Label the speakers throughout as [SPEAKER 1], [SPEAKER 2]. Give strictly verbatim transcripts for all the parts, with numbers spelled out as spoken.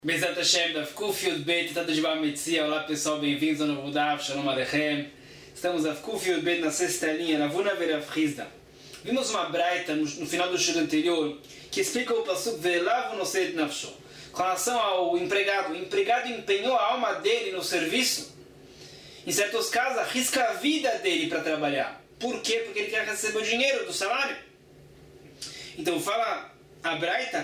[SPEAKER 1] Bezat Hashem, Daf Kuf Yud Bet, Tata de Bametzia. Olá pessoal, bem-vindos ao novo Daf, Shalom Aleichem. Estamos Daf Kuf Yud Bet na sexta linha, na Vuna Verav Chizda. Vimos uma braita no, no final do shur anterior que explica o pasuk Ve'elav Nosed Nafsho. Com relação ao empregado, o empregado empenhou a alma dele no serviço. Em certos casos, arrisca a vida dele para trabalhar. Por quê? Porque ele quer receber o dinheiro do salário. Então fala a braita,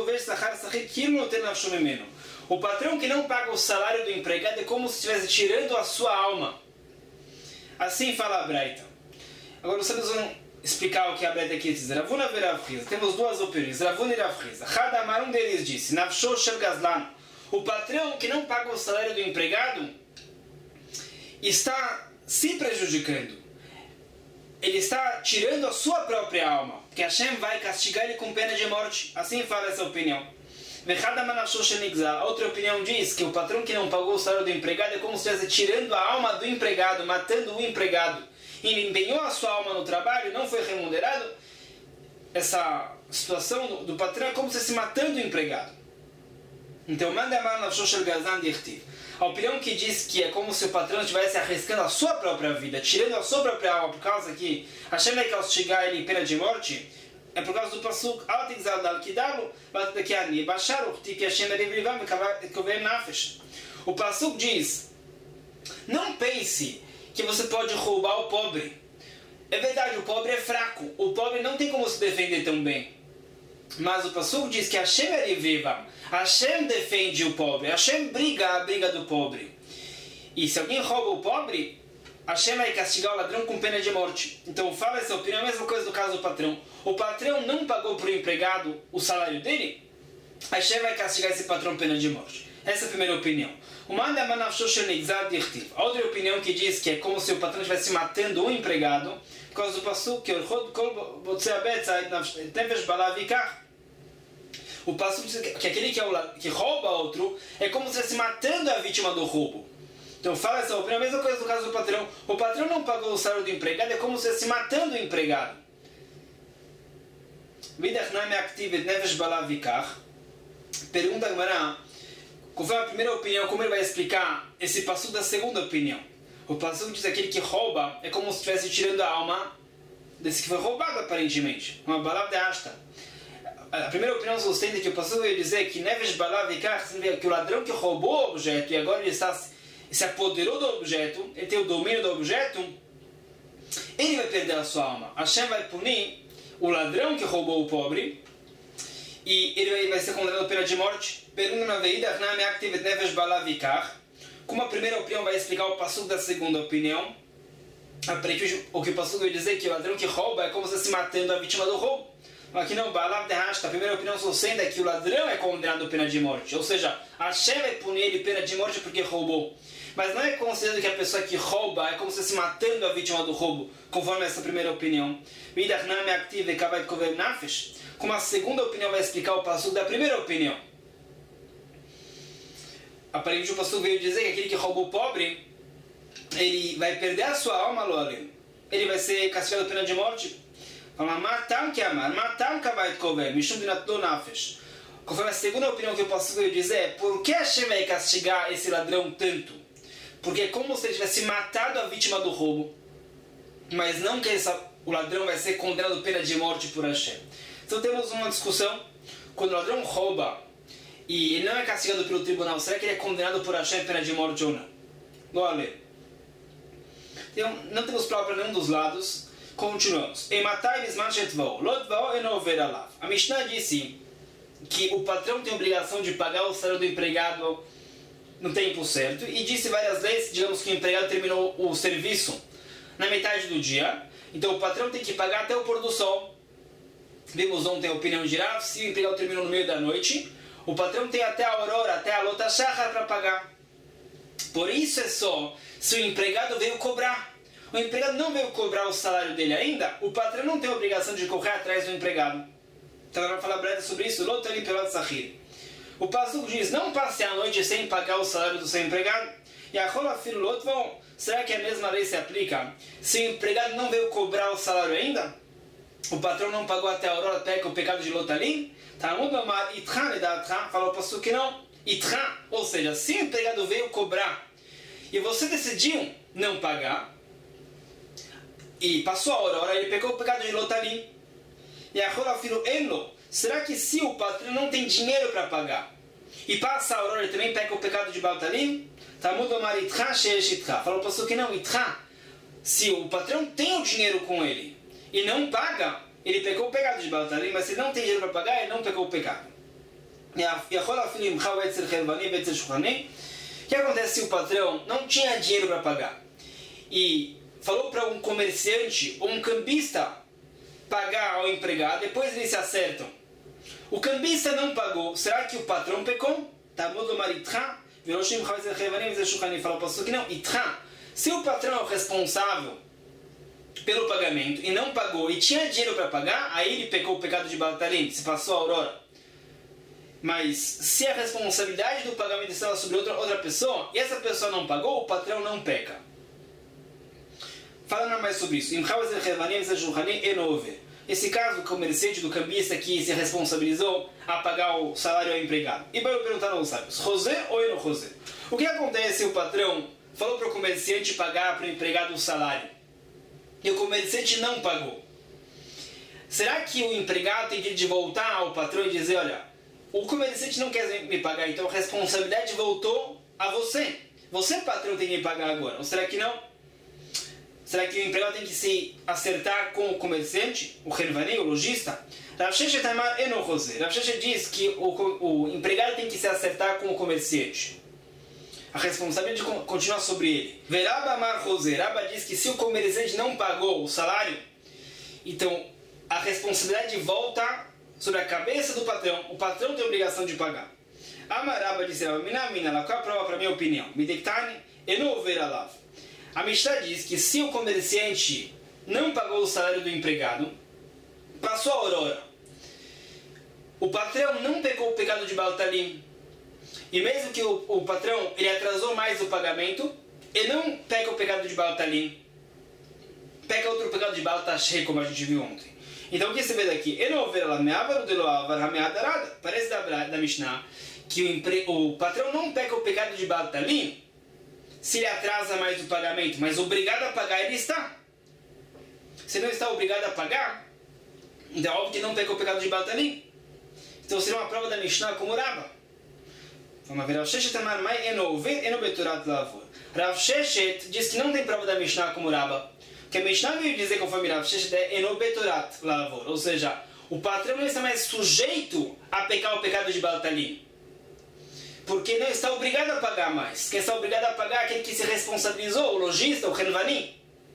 [SPEAKER 1] o patrão que não paga o salário do empregado é como se estivesse tirando a sua alma. Assim fala a braita. Agora vocês vão explicar o que a braita quer dizer. Ravuna Verav Chizda. Temos duas opiniões. Ravuna e Rav Chizda. Hadamar, um deles disse, Nafsho Shel Gazlan. O patrão que não paga o salário do empregado está se prejudicando. Ele está tirando a sua própria alma, porque Hashem vai castigar ele com pena de morte. Assim fala essa opinião. A outra opinião diz que o patrão que não pagou o salário do empregado é como se estivesse tirando a alma do empregado, matando o empregado. Ele empenhou a sua alma no trabalho e não foi remunerado. Essa situação do, do patrão é como se estivesse matando o empregado. Então, manda a A opinião que diz que é como se o patrão estivesse arriscando a sua própria vida, tirando a sua própria alma, por causa que Hashem vai castigar ele em pena de morte, é por causa do pasuk o pasuk diz: não pense que você pode roubar o pobre. É verdade, o pobre é fraco, o pobre não tem como se defender tão bem. Mas o pasuk diz que Hashem é viva. Hashem defende o pobre. Hashem briga a briga do pobre. E se alguém rouba o pobre, Hashem vai castigar o ladrão com pena de morte. Então fala essa opinião, a mesma coisa do caso do patrão. O patrão não pagou para o empregado o salário dele, Hashem vai castigar esse patrão com pena de morte. Essa é a primeira opinião. A outra opinião que diz que é como se o patrão estivesse matando o empregado, por causa do pasuk que o pasuk diz que aquele que, é o, que rouba outro é como se estivesse matando a vítima do roubo. Então fala essa opinião, a mesma coisa do caso do patrão. O patrão não pagou o salário do empregado, é como se estivesse matando o empregado. Pergunta agora, qual foi a primeira opinião, como ele vai explicar esse pasuk da segunda opinião? O pasuk diz que aquele que rouba é como se estivesse tirando a alma desse que foi roubado aparentemente. Uma balav de asta. A primeira opinião sustenta que o pastor vai dizer que Nevesh Balav Vikach significa que o ladrão que roubou o objeto e agora ele está, se apoderou do objeto, ele tem o domínio do objeto, ele vai perder a sua alma. Hashem vai punir o ladrão que roubou o pobre e ele vai ser condenado à pena de morte. Pergunta na veida, Nevesh Balav Vikach. Como a primeira opinião vai explicar o pastor da segunda opinião, o que o pastor vai dizer que o ladrão que rouba é como se estivesse matando a vítima do roubo. Aqui não, Balav de Rashta, a primeira opinião sustenta que o ladrão é condenado a pena de morte. Ou seja, Hashem vai punir ele pena de morte porque roubou. Mas não é considerado que a pessoa que rouba é como se estivesse matando a vítima do roubo, conforme essa primeira opinião. Como a segunda opinião vai explicar o passuco da primeira opinião. Aparentemente o passuco veio dizer que aquele que roubou o pobre, ele vai perder a sua alma, ele vai ser castigado a pena de morte. Matam que amar, matam que vai comer, mishum de nato nafesh. Conforme a segunda opinião que eu posso dizer é por que Hashem vai castigar esse ladrão tanto? Porque é como se ele tivesse matado a vítima do roubo, mas não que essa, o ladrão vai ser condenado a pena de morte por Hashem. Então temos uma discussão, quando o ladrão rouba e ele não é castigado pelo tribunal, será que ele é condenado por Hashem a pena de morte ou não? Não a ler. Então, não temos prova para nenhum dos lados. Continuamos. A Mishnah disse que o patrão tem a obrigação de pagar o salário do empregado no tempo certo e disse várias vezes, digamos que o empregado terminou o serviço na metade do dia, então o patrão tem que pagar até o pôr do sol. Vimos ontem a opinião de Rav, se o empregado terminou no meio da noite, o patrão tem até a aurora, até a lota shachar para pagar. Por isso é só se o empregado veio cobrar. O empregado não veio cobrar o salário dele ainda, o patrão não tem a obrigação de correr atrás do empregado. Então agora vai falar breve sobre isso. O pasuk diz, não passe a noite sem pagar o salário do seu empregado. E a rola filho lotvão, será que a mesma lei se aplica? Se o empregado não veio cobrar o salário ainda, o patrão não pagou até a aurora, pega o pecado de Lotalim? Fala o pasuk que não. Itra, ou seja, se o empregado veio cobrar e você decidiu não pagar, e passou a hora, a hora ele pegou o pecado de lotalim. E agora filho elo, será que se o patrão não tem dinheiro para pagar e passa a hora ele também pega o pecado de baltalim? Talmud omar itra sheesh itra. Falou o pastor que não, itra. Se o patrão tem o dinheiro com ele e não paga, ele pegou o pecado de baltalim, mas se não tem dinheiro para pagar, ele não pegou o pecado. E agora filho imchau etzel chelvani etzel shuchani. O que acontece se o patrão não tinha dinheiro para pagar e falou para um comerciante ou um cambista pagar ao empregado, depois eles se acertam. O cambista não pagou, será que o patrão pecou? Talmud omar itra, veroshim chau etzel chelvani etzel shuchani. Fala o pastor que não, itra. Se o patrão é o responsável pelo pagamento e não pagou e tinha dinheiro para pagar, aí ele pecou o pecado de baltalim, se passou a aurora. Mas se a responsabilidade do pagamento estava sobre outra, outra pessoa e essa pessoa não pagou, o patrão não peca. Falando mais sobre isso, esse caso, o comerciante do cambista que se responsabilizou a pagar o salário ao empregado. E vai perguntar aos sábios, José ou Eno José? O que acontece se o patrão falou para o comerciante pagar para o empregado o salário e o comerciante não pagou? Será que o empregado tem que voltar ao patrão e dizer, olha, o comerciante não quer me pagar, então a responsabilidade voltou a você. Você, patrão, tem que me pagar agora. Ou será que não? Será que o empregado tem que se acertar com o comerciante, o Hervani, o lojista? Rav Sheshet Amar Eno José. Rav Sheshet diz que o, o empregado tem que se acertar com o comerciante. A responsabilidade continua sobre ele. Veraba Amar José. Rabba diz que se o comerciante não pagou o salário, então a responsabilidade volta sobre a cabeça do patrão. O patrão tem a obrigação de pagar. Amaraba disse, mina, mina, qual a prova para a minha opinião? Midektani, eno veralav. A Mishnah diz que se o comerciante não pagou o salário do empregado, passou a aurora, o patrão não pegou o pecado de baltalim, e mesmo que o, o patrão ele atrasou mais o pagamento, ele não pega o pecado de baltalim, pega outro pecado de baltashé, como a gente viu ontem. Então o que você vê daqui? Parece da, da Mishnah que o, empre... o patrão não pega o pecado de baltalim se ele atrasa mais o pagamento, mas obrigado a pagar ele está. Se não está obrigado a pagar, então é óbvio que não pega o pecado de baltalim. Então seria uma prova da Mishnah como Rabba. Vamos ver, Rav Sheshet amar mai eno ve eno beturat lavor. Rav Sheshet diz que não tem prova da Mishnah como Rabba. Que a Mishnah veio dizer, conforme Rav Sheshet, é eno beturat lavor. Ou seja, o patrão não está mais sujeito a pecar o pecado de baltalim, porque não está obrigado a pagar mais. Quem está obrigado a pagar é aquele que se responsabilizou, o lojista, o Hervani.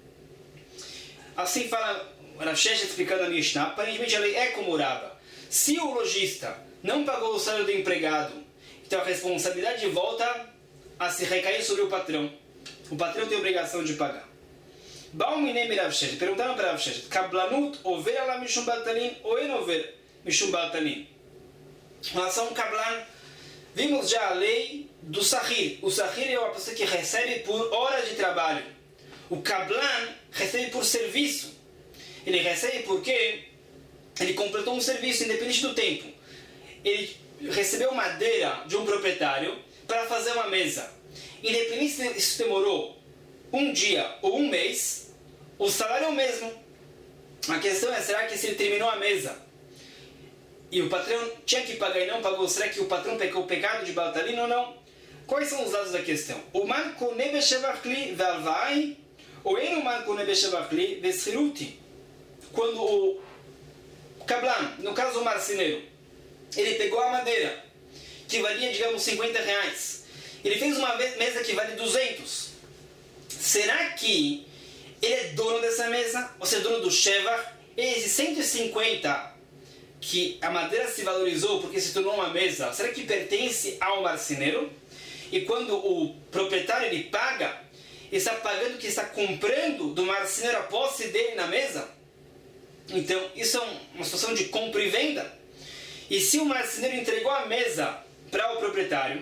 [SPEAKER 1] Assim fala Rav Sheshet explicando a Mishnah. Aparentemente a lei é como Rabba. Se o lojista não pagou o salário do empregado, então a responsabilidade volta a se recair sobre o patrão. O patrão tem a obrigação de pagar. Bauminem Rav Sheshet. Perguntaram para Rav Sheshet, Kablanut over ala mishum baltalim ou enover mishum baltalim? Em relação ao Kablan, vimos já a lei do Sahir. O Sahir é uma pessoa que recebe por horas de trabalho. O Kablan recebe por serviço. Ele recebe porque ele completou um serviço independente do tempo. Ele recebeu madeira de um proprietário para fazer uma mesa. Independente se isso demorou um dia ou um mês, o salário é o mesmo. A questão é, será que se ele terminou a mesa e o patrão tinha que pagar e não pagou, será que o patrão pecou o pecado de baltalim ou não? Quais são os dados da questão? O man kone beshevachli ve'alvai ou en o man kone beshevachli ve'schiruti. Quando o Kablan, no caso o marceneiro, ele pegou a madeira que valia, digamos, cinquenta reais. Ele fez uma mesa que vale duzentos. Será que ele é dono dessa mesa? Ou seja, dono do Shevach? Esses cento e cinquenta que a madeira se valorizou porque se tornou uma mesa, será que pertence ao marceneiro? E quando o proprietário ele paga, ele está pagando que está comprando do marceneiro a posse dele na mesa? Então, isso é uma situação de compra e venda. E se o marceneiro entregou a mesa para o proprietário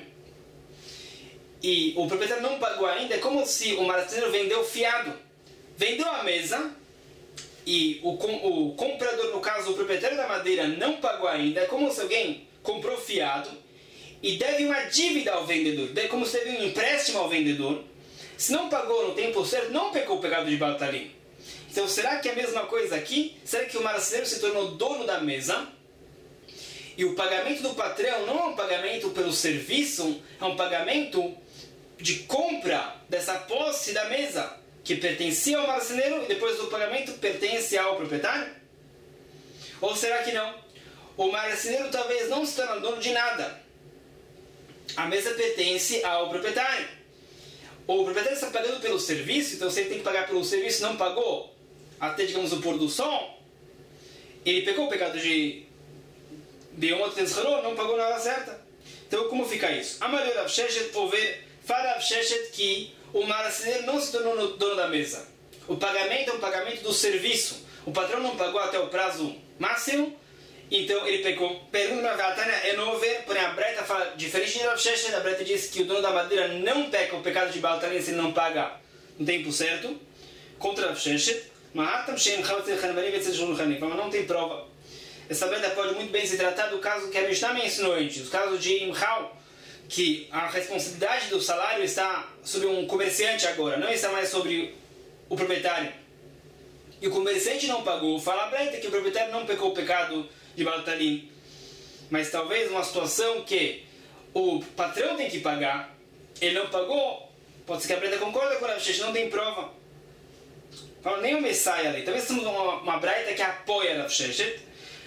[SPEAKER 1] e o proprietário não pagou ainda, é como se o marceneiro vendeu fiado. Vendeu a mesa e o, o comprador, no caso o proprietário da madeira, não pagou ainda. É como se alguém comprou fiado e deve uma dívida ao vendedor, como se deve um empréstimo ao vendedor, se não pagou no tempo certo, não pecou o pecado de Baal Talim. Então, será que é a mesma coisa aqui? Será que o marceneiro se tornou dono da mesa? E o pagamento do patrão não é um pagamento pelo serviço, é um pagamento de compra dessa posse da mesa, que pertencia ao marceneiro e depois do pagamento pertence ao proprietário? Ou será que não? O marceneiro talvez não se torne dono de nada. A mesa pertence ao proprietário. O proprietário está pagando pelo serviço, então se ele tem que pagar pelo serviço e não pagou, até, digamos, o pôr do sol, ele pecou o pecado de Beomot Tenzharot, não pagou na hora certa. Então, como fica isso? A maioria Rav Sheshet ouver, fala Rav Sheshet que o marceneiro não se tornou dono da mesa. O pagamento é um pagamento do serviço. O patrão não pagou até o prazo máximo, então ele pecou. Pergunta na Vatânia, é não ver, porém a Breta fala, diferente de Rav Sheshet, a Breta diz que o dono da madeira não peca o pecado de Baal Talim se ele não paga no tempo certo. Contra Rav Sheshet, mas não tem prova. Essa Breta pode muito bem se tratar do caso que a Mishnah mencionou antes, o caso de Imhal, que a responsabilidade do salário está sobre um comerciante agora, não está mais sobre o proprietário. E o comerciante não pagou, fala a Breta que o proprietário não pecou o pecado de Baal Talim. Mas talvez uma situação que o patrão tem que pagar, ele não pagou, pode ser que a Breta concorda com a gente, não tem prova. Fala, nem o Messiah ali. Talvez temos uma, uma Braita que apoia Rav Sheshet.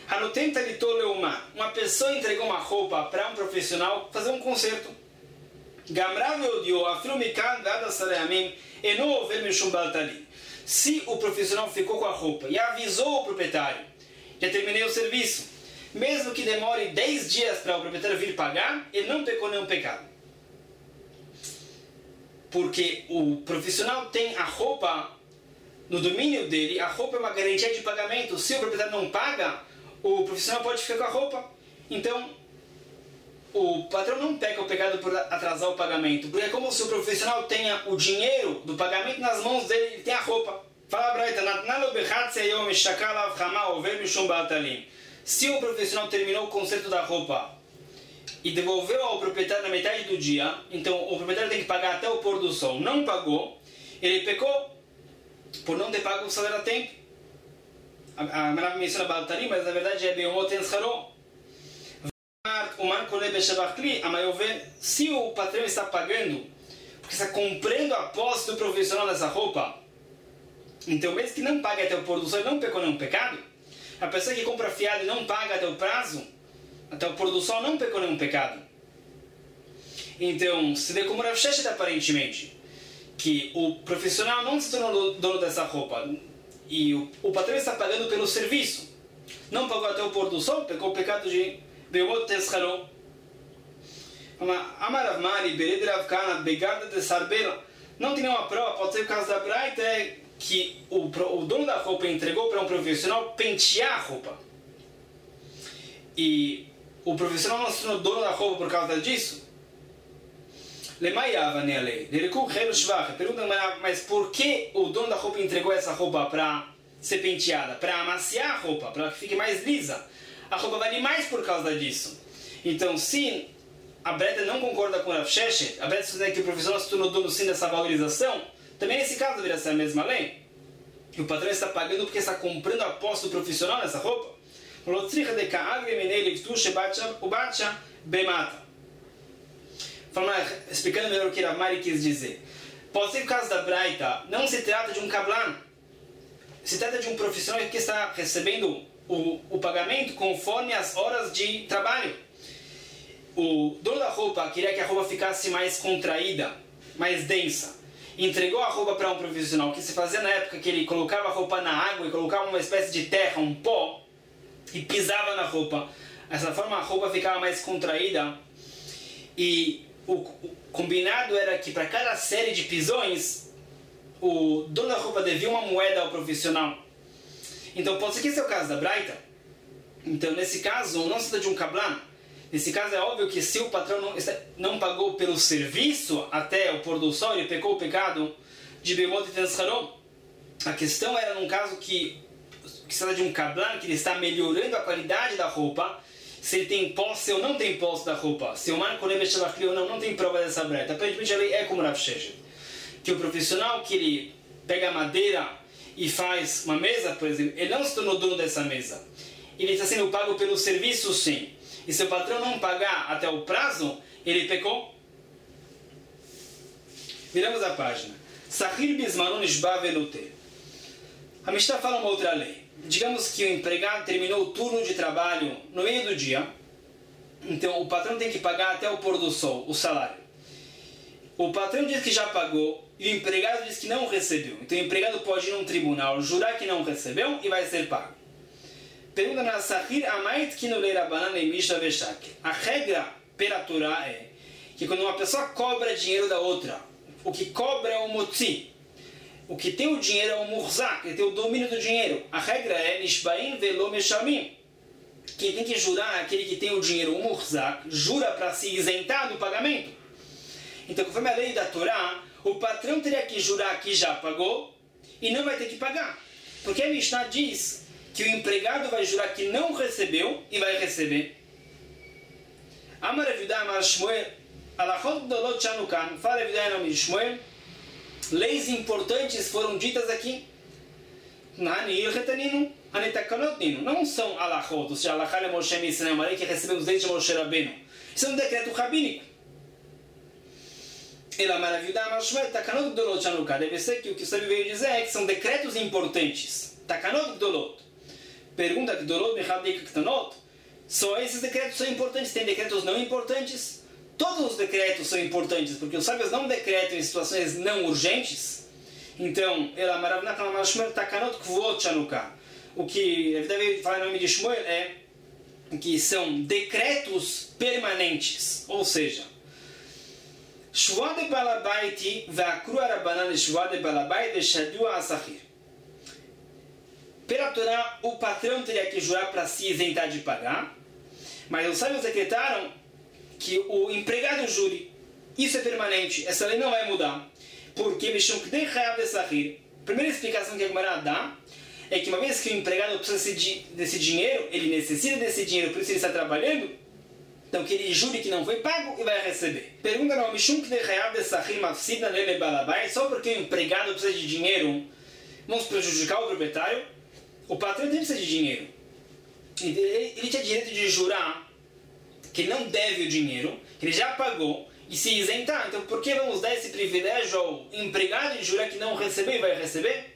[SPEAKER 1] Uma pessoa entregou uma roupa para um profissional fazer um concerto. Se o profissional ficou com a roupa e avisou o proprietário, já terminei o serviço, mesmo que demore dez dias para o proprietário vir pagar, ele não pecou nenhum pecado. Porque o profissional tem a roupa no domínio dele, a roupa é uma garantia de pagamento. Se o proprietário não paga, o profissional pode ficar com a roupa. Então, o patrão não peca o pecado por atrasar o pagamento, porque é como se o profissional tenha o dinheiro do pagamento nas mãos dele, ele tem a roupa. Fala Braita, se o profissional terminou o conserto da roupa e devolveu ao proprietário na metade do dia, então o proprietário tem que pagar até o pôr do sol. Não pagou, ele pecou por não ter pago o salário a tempo. A Marav menciona Baal Talim, mas na verdade é Beomot Tenzharot. Se o patrão está pagando, porque está comprando a posse do profissional dessa roupa, então mesmo que não pague até o pôr do sol, ele não pecou nenhum pecado. A pessoa que compra fiado e não paga até o prazo, até o pôr do sol, não pecou nenhum pecado. Então, se vê como Rav Sheshet aparentemente, que o profissional não se tornou dono dessa roupa e o, o patrão está pagando pelo serviço, não pagou até o pôr do sol, pecou o pecado de Beomot Tenzharot. Amarav Mari, Bered Rav Kana, Begada de Sarbela. Não tem nenhuma prova, pode ser o caso da Braita, é que o, o dono da roupa entregou para um profissional pentear a roupa. E o profissional não se tornou dono da roupa por causa disso? Lemaiava nele. Pergunta, mas por que o dono da roupa entregou essa roupa para ser penteada? Para amaciar a roupa, para que fique mais lisa. A roupa vale mais por causa disso. Então, se a Breta não concorda com o Rav Sheshet, a Breta está dizendo que o profissional se tornou dono sim dessa valorização, também nesse caso deveria ser a mesma lei. E o patrão está pagando porque está comprando a posse do profissional nessa roupa. Explicando melhor o que Rav Mari quis dizer. Pode ser que o caso da Braita não se trata de um kablan, se trata de um profissional que está recebendo o, o pagamento conforme as horas de trabalho. O dono da roupa queria que a roupa ficasse mais contraída, mais densa. Entregou a roupa para um profissional, que se fazia na época que ele colocava a roupa na água e colocava uma espécie de terra, um pó, e pisava na roupa. Dessa forma a roupa ficava mais contraída. E o, o combinado era que para cada série de pisões, o dono da roupa devia uma moeda ao profissional. Então pode ser que esse é o caso da Braita. Então nesse caso não se trata de um kablan. Nesse caso é óbvio que se o patrão não, não pagou pelo serviço até o pôr do sol, ele pecou o pecado de Beomot Tenzharot. A questão era num caso que, que se trata de um kablan, que ele está melhorando a qualidade da roupa, se ele tem posse ou não tem posse da roupa, se o man koleh beshavach li ou não, não tem prova dessa breta. Aparentemente a lei é como Rav Sheshet, que o profissional que ele pega madeira e faz uma mesa, por exemplo, ele não se tornou dono dessa mesa. Ele está sendo pago pelo serviço, sim. E se o patrão não pagar até o prazo, ele pecou. Viramos a página. Sahir bismanon ishba velute. A Mishnah fala uma outra lei. Digamos que o empregado terminou o turno de trabalho no meio do dia. Então o patrão tem que pagar até o pôr do sol, o salário. O patrão diz que já pagou e o empregado diz que não recebeu. Então o empregado pode ir num tribunal, jurar que não recebeu e vai ser pago. Pergunta na Sahir Amait Kinulei Rabanan e Mishnah Veshak. A regra pela Torá é que quando uma pessoa cobra dinheiro da outra, o que cobra é o motzi. O que tem o dinheiro é o murzak, ele tem o domínio do dinheiro. A regra é Nishbaim velo meshamim. Quem tem que jurar é aquele que tem o dinheiro, o murzak, jura para se isentar do pagamento. Então, conforme a lei da Torá, o patrão teria que jurar que já pagou e não vai ter que pagar. Porque a Mishnah diz que o empregado vai jurar que não recebeu e vai receber. Amar Avidá Amar Shmuel, Alachot Gdolot Shanukan, fala Avidá em nome de Shmuel, leis importantes foram ditas aqui. Não são alachot, ou seja, alachá é Moshe Misraim, uma lei que recebemos desde Moshe Rabbeinu. Isso é um decreto rabínico. Ela maravilha, mas takanot gdolot shanuka. Deve ser que o que o sábio veio dizer é que são decretos importantes. Takanot gdolot. Pergunta gdolot mechadik ktanot. Só esses decretos são importantes. Tem decretos não importantes? Todos os decretos são importantes, porque os sábios não decretam em situações não urgentes. Então, ela maravilha, takanot kvot shanuka. O que deve falar em nome de Shmuel é que são decretos permanentes. Ou seja, Shua de Balabaiti ve'akru arabanan Shua de Balabait ve'shadua asachir. Pela Torá, o patrão teria que jurar para se isentar de pagar, mas os sábios decretaram que o empregado jure. Isso é permanente, essa lei não vai mudar. Porque Mishum Kdei Chayav Esachir. A primeira explicação que a Gemara dá é que uma vez que o empregado precisa desse dinheiro, ele necessita desse dinheiro, por isso ele está trabalhando, então que ele jure que não foi pago e vai receber. Pergunta não, Mishum Kdei Chayav Esachir Mafsida Nele Balabai, só porque o empregado precisa de dinheiro, vamos prejudicar o proprietário? O patrão tem precisa de dinheiro. Ele, ele tinha direito de jurar que ele não deve o dinheiro, que ele já pagou, e se isentar. Então por que vamos dar esse privilégio ao empregado de jurar que não recebeu e vai receber?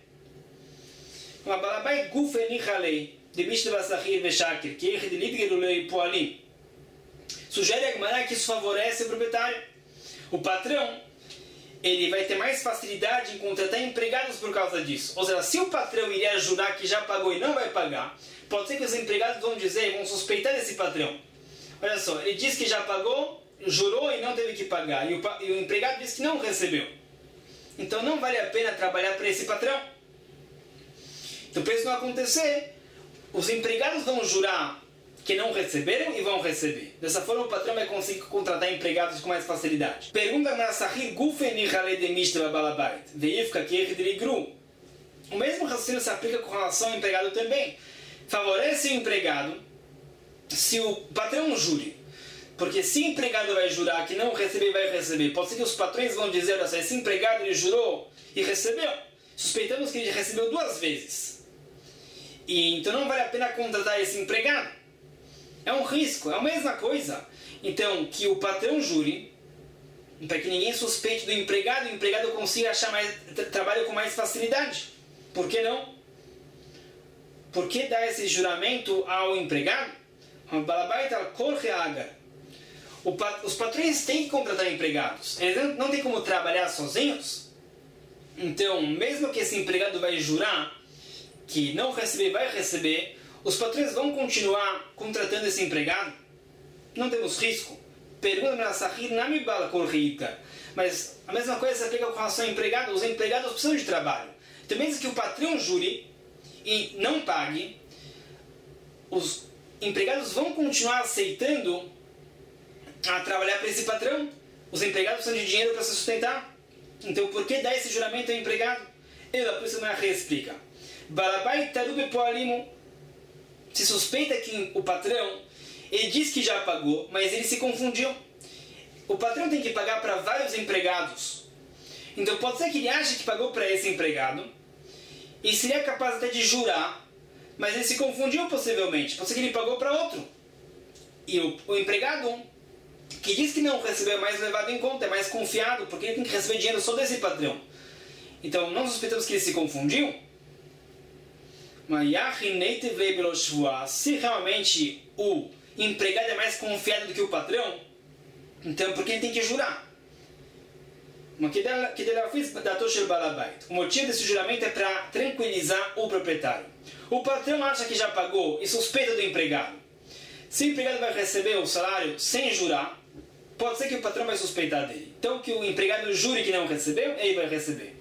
[SPEAKER 1] Uma balabai gufeni halei de Mishnah Basachir Veshakir que erdilit gerulei poalim. Sugere a Gemara que isso favorece o proprietário. O patrão ele vai ter mais facilidade em contratar empregados por causa disso. Ou seja, se o patrão iria jurar que já pagou e não vai pagar, pode ser que os empregados vão dizer, vão suspeitar desse patrão. Olha só, ele diz que já pagou, jurou e não teve que pagar, e o, e o empregado disse que não recebeu. Então não vale a pena trabalhar para esse patrão. Então para isso não acontecer, os empregados vão jurar que não receberam e vão receber. Dessa forma o patrão vai conseguir contratar empregados com mais facilidade. Pergunta na Sahir Gufeni Hale de Mishnah Balabait Veifka Kehidri Gru. O mesmo raciocínio se aplica com relação ao empregado também. Favorece o empregado se o patrão jure. Porque se o empregado vai jurar que não receber, vai receber. Pode ser que os patrões vão dizer, olha só, esse empregado ele jurou e recebeu. Suspeitamos que ele recebeu duas vezes. E então não vale a pena contratar esse empregado. É um risco, é a mesma coisa. Então, que o patrão jure, para que ninguém suspeite do empregado, o empregado consiga achar mais, tra trabalho com mais facilidade. Por que não? Por que dar esse juramento ao empregado? Os patrões têm que contratar empregados. Eles não têm como trabalhar sozinhos. Então, mesmo que esse empregado vai jurar que não receber, vai receber, os patrões vão continuar contratando esse empregado. Não temos risco. Pergunta na Sahir Nami Bala Korrika. Mas a mesma coisa se aplica com relação ao empregado. Os empregados precisam de trabalho. Então, mesmo que o patrão jure e não pague, os empregados vão continuar aceitando a trabalhar para esse patrão. Os empregados precisam de dinheiro para se sustentar. Então, por que dar esse juramento ao empregado? Ela, por isso, não explica. Balabai Tarube Poalimu. Se suspeita que o patrão ele diz que já pagou, mas ele se confundiu. O patrão tem que pagar para vários empregados. Então pode ser que ele ache que pagou para esse empregado, e seria capaz até de jurar, mas ele se confundiu possivelmente. Pode ser que ele pagou para outro. E o, o empregado que diz que não recebeu é mais levado em conta, é mais confiado, porque ele tem que receber dinheiro só desse patrão. Então não suspeitamos que ele se confundiu. Se realmente o empregado é mais confiado do que o patrão, então por que ele tem que jurar? O motivo desse juramento é para tranquilizar o proprietário. O patrão acha que já pagou e suspeita do empregado. Se o empregado vai receber o salário sem jurar, pode ser que o patrão vai suspeitar dele. Então que o empregado jure que não recebeu, ele vai receber.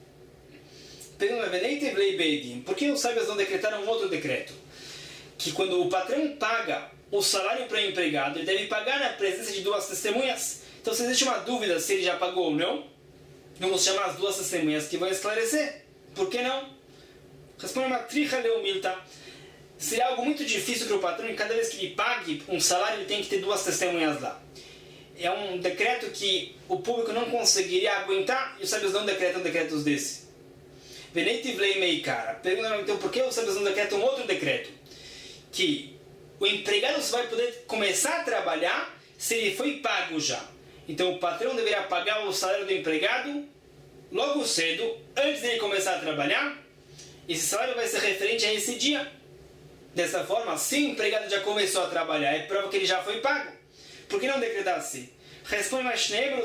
[SPEAKER 1] Por que os sábios não decretaram um outro decreto? Que quando o patrão paga o salário para o empregado, ele deve pagar na presença de duas testemunhas. Então se existe uma dúvida se ele já pagou ou não, vamos chamar as duas testemunhas que vão esclarecer. Por que não? Responde uma tricha leumilta. Seria algo muito difícil para o patrão e cada vez que ele pague um salário ele tem que ter duas testemunhas lá. É um decreto que o público não conseguiria aguentar e os sábios não decretam decretos desse. Venetivlei meikara. Pergunta então por que os sábios não decretam um outro decreto? Que o empregado só vai poder começar a trabalhar se ele foi pago já. Então o patrão deveria pagar o salário do empregado logo cedo, antes dele começar a trabalhar. Esse salário vai ser referente a esse dia. Dessa forma, se o empregado já começou a trabalhar, é prova que ele já foi pago. Por que não decretar assim? Responde mais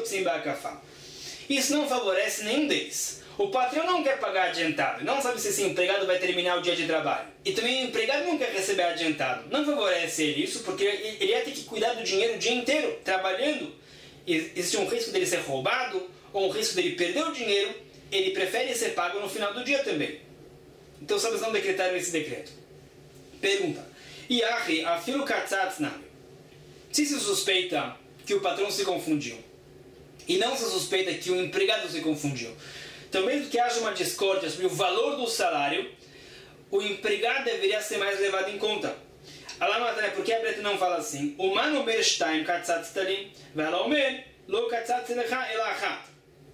[SPEAKER 1] isso não favorece nenhum deles. O patrão não quer pagar adiantado, não sabe se esse empregado vai terminar o dia de trabalho. E também o empregado não quer receber adiantado. Não favorece ele isso, porque ele ia ter que cuidar do dinheiro o dia inteiro, trabalhando. Existe um risco dele ser roubado, ou um risco dele perder o dinheiro. Ele prefere ser pago no final do dia também. Então os sábios não decretaram esse decreto. Pergunta. Iahi, afilo katzatzna. Se se suspeita que o patrão se confundiu, e não se suspeita que o empregado se confundiu, então mesmo que haja uma discórdia sobre o valor do salário, o empregado deveria ser mais levado em conta. Alamatana, por que a Breta não fala assim? O mano mershtaim katzatztalim, ve'alomer lo katzatzlecha elachat.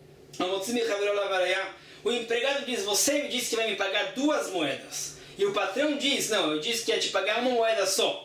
[SPEAKER 1] O empregado diz, você me disse que vai me pagar duas moedas. E o patrão diz, não, eu disse que ia te pagar uma moeda só.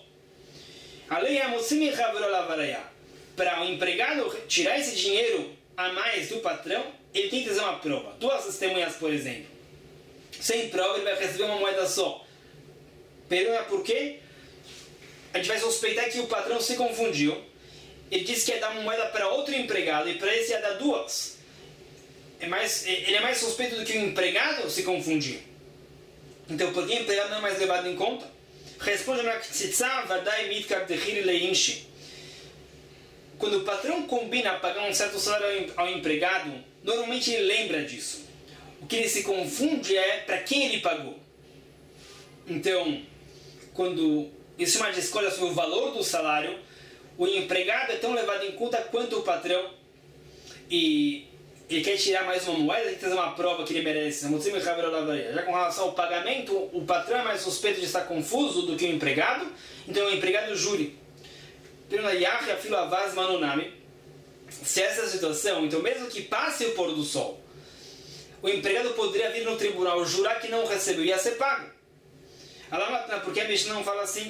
[SPEAKER 1] Para o empregado tirar esse dinheiro a mais do patrão, ele tem que trazer uma prova. Duas testemunhas, por exemplo. Sem prova, ele vai receber uma moeda só. Pergunta por quê? A gente vai suspeitar que o patrão se confundiu. Ele disse que ia dar uma moeda para outro empregado e para esse ia dar duas. É mais, ele é mais suspeito do que o empregado se confundir. Então, por que o empregado não é mais levado em conta? Responde na Ktsitsa, Vadai Mitkar Dechiri Leinshi. Quando o patrão combina pagar um certo salário ao empregado, normalmente ele lembra disso. O que ele se confunde é para quem ele pagou. Então, quando existe uma discórdia sobre o valor do salário, o empregado é tão levado em conta quanto o patrão, e ele quer tirar mais uma moeda, tem que trazer uma prova que ele merece. Já com relação ao pagamento, o patrão é mais suspeito de estar confuso do que o empregado, então o empregado jure. Se essa é a situação, então mesmo que passe o pôr do sol, o empregado poderia vir no tribunal jurar que não recebeu e ia ser pago. Porque a Mishnah não fala assim,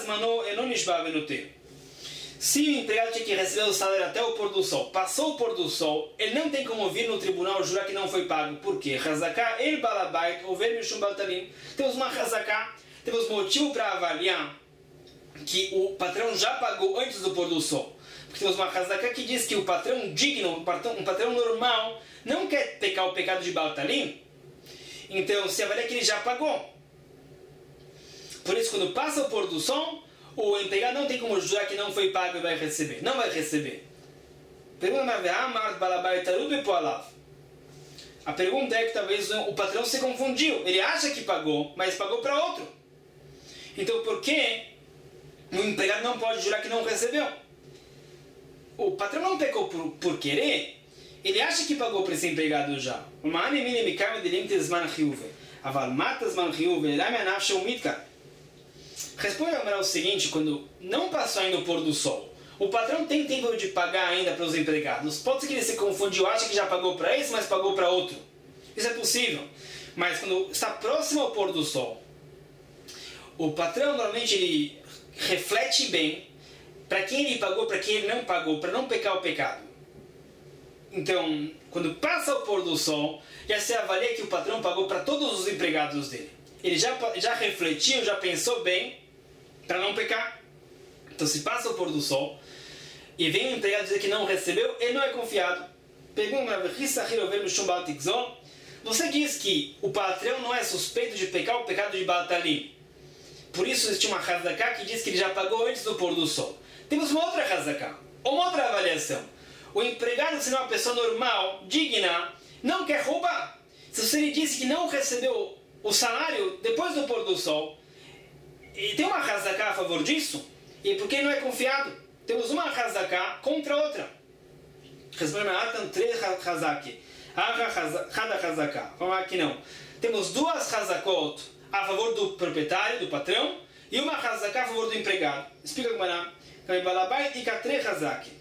[SPEAKER 1] se o empregado tinha que receber o salário até o pôr do sol, passou o pôr do sol, ele não tem como vir no tribunal jurar que não foi pago. Por quê? Hazaká el balabait over mishum baltalim. Temos uma hazaká, temos motivo para avaliar que o patrão já pagou antes do pôr do sol. Porque temos uma hazaká que diz que o patrão digno, um patrão, um patrão normal, não quer pecar o pecado de baltalim. Então se avalia que ele já pagou. Por isso, quando passa o pôr do sol, o empregado não tem como jurar que não foi pago e vai receber. Não vai receber. A pergunta é que talvez o patrão se confundiu. Ele acha que pagou, mas pagou para outro. Então por que o empregado não pode jurar que não recebeu? O patrão não pecou por, por querer. Ele acha que pagou para esse empregado já. Responde a o seguinte, quando não passou ainda o pôr do sol, o patrão tem tempo de pagar ainda para os empregados. Pode ser que ele se confundiu, acha que já pagou para esse, mas pagou para outro. Isso é possível. Mas quando está próximo ao pôr do sol, o patrão normalmente ele reflete bem para quem ele pagou, para quem ele não pagou, para não pecar o pecado. Então, quando passa o pôr do sol, já se avalia que o patrão pagou para todos os empregados dele. Ele já, já refletiu, já pensou bem para não pecar. Então, se passa o pôr do sol e vem um empregado dizer que não recebeu, ele não é confiado. Pergunta, você diz que o patrão não é suspeito de pecar o pecado de Batalim. Por isso existe uma Hazaká que diz que ele já pagou antes do pôr do sol. Temos uma outra Hazaká, uma outra avaliação. O empregado, se não é uma pessoa normal, digna, não quer roubar. Se você lhe disse que não recebeu o salário depois do pôr do sol, e tem uma Hazaká a favor disso, e por que não é confiado? Temos uma Hazaká contra a outra. Responde-me, três Hazaki. Cada Hazaká. Vamos aqui não. Temos duas Hazakot a favor do proprietário, do patrão, e uma Hazaká a favor do empregado. Explica como é. Balabait e três Hazaki.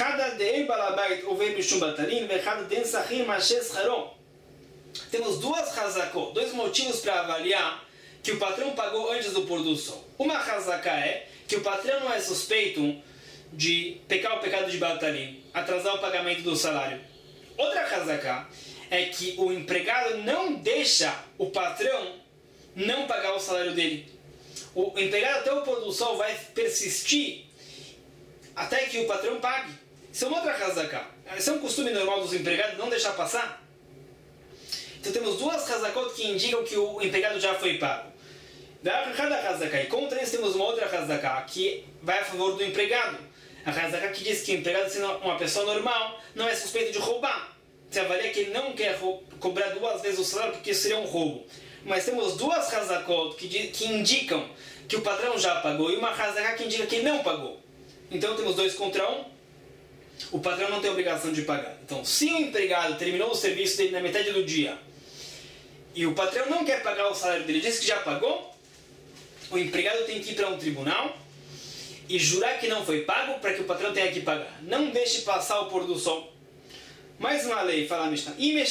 [SPEAKER 1] Temos duas Hazakot, dois motivos para avaliar que o patrão pagou antes do pôr do sol. Uma Hazaká é que o patrão não é suspeito de pecar o pecado de Batalim, atrasar o pagamento do salário. Outra Hazaká é que o empregado não deixa o patrão não pagar o salário dele. O empregado até o pôr do sol vai persistir até que o patrão pague. Isso é uma outra Hazaká. Isso é um costume normal dos empregados não deixar passar. Então temos duas Hazakot que indicam que o empregado já foi pago. Cada Hazaká. E contra isso temos uma outra Hazaká que vai a favor do empregado. A Hazaká que diz que o empregado, sendo uma pessoa normal, não é suspeito de roubar. Você avalia que ele não quer cobrar duas vezes o salário porque isso seria um roubo. Mas temos duas Hazakot que, que indicam que o patrão já pagou e uma Hazaká que indica que ele não pagou. Então temos dois contra um. O patrão não tem obrigação de pagar. Então, se o empregado terminou o serviço dele na metade do dia e o patrão não quer pagar o salário dele, diz que já pagou, o empregado tem que ir para um tribunal e jurar que não foi pago para que o patrão tenha que pagar. Não deixe passar o pôr do sol. Mais uma lei, fala a Mishnah.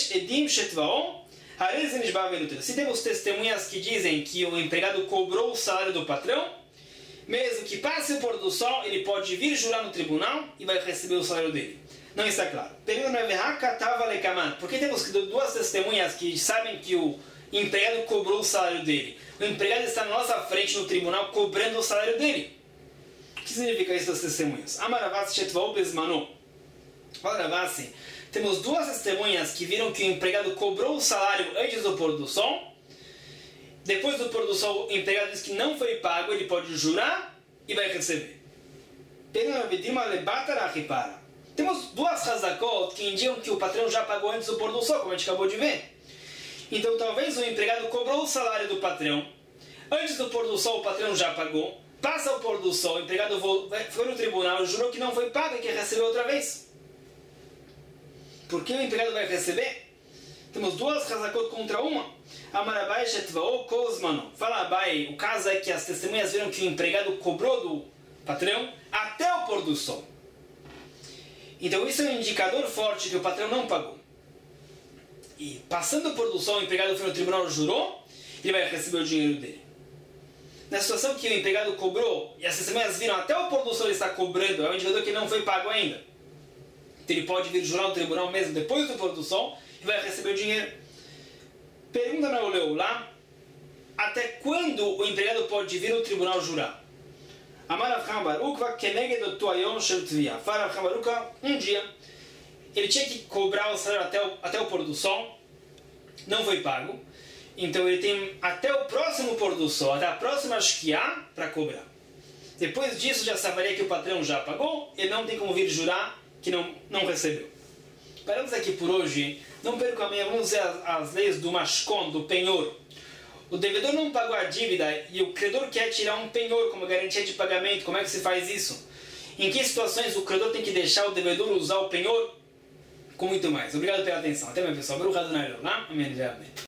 [SPEAKER 1] Se temos testemunhas que dizem que o empregado cobrou o salário do patrão, mesmo que passe o pôr do sol, ele pode vir jurar no tribunal e vai receber o salário dele. Não está claro. Por que temos duas testemunhas que sabem que o empregado cobrou o salário dele? O empregado está na nossa frente no tribunal cobrando o salário dele. O que significa isso das testemunhas? Temos duas testemunhas que viram que o empregado cobrou o salário antes do pôr do sol. Depois do pôr do sol, o empregado diz que não foi pago, ele pode jurar e vai receber. Temos duas Hazakot que indicam que o patrão já pagou antes do pôr do sol, como a gente acabou de ver. Então talvez o empregado cobrou o salário do patrão. Antes do pôr do sol, o patrão já pagou. Passa o pôr do sol, o empregado foi no tribunal, jurou que não foi pago e que recebeu outra vez. Por que o empregado vai receber? Temos duas Hazakot contra uma. Amarabai Shetvao Kozmano. Fala Abai, o caso é que as testemunhas viram que o empregado cobrou do patrão até o pôr do sol. Então isso é um indicador forte que o patrão não pagou. E passando o pôr do sol, o empregado foi no tribunal, jurou, ele vai receber o dinheiro dele. Na situação que o empregado cobrou e as testemunhas viram até o pôr do sol ele está cobrando, é um indicador que não foi pago ainda. Então ele pode vir jurar no tribunal mesmo depois do pôr do sol e vai receber o dinheiro. Pergunta na Oleulá, até quando o empregado pode vir no tribunal jurar? Um dia, ele tinha que cobrar o salário até o, até o pôr do sol, não foi pago, então ele tem até o próximo pôr do sol, até a próxima Shkiá para cobrar. Depois disso já saberia que o patrão já pagou, ele não tem como vir jurar que não, não recebeu. Paramos aqui por hoje. Não perca a minha, vamos ver as, as leis do mashkon, do penhor. O devedor não pagou a dívida e o credor quer tirar um penhor como garantia de pagamento. Como é que se faz isso? Em que situações o credor tem que deixar o devedor usar o penhor? Com muito mais. Obrigado pela atenção. Até mais, pessoal. Baruch Adonai Leolam. Amém.